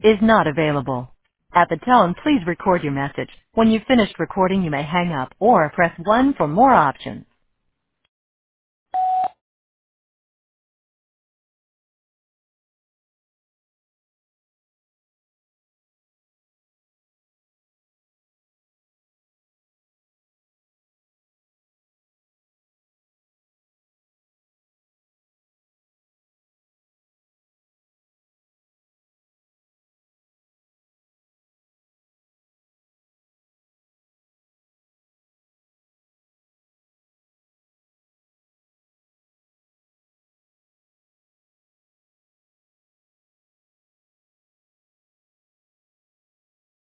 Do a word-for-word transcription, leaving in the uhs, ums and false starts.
is not available. At the tone, please record your message. When you've finished recording, you may hang up or press one for more options.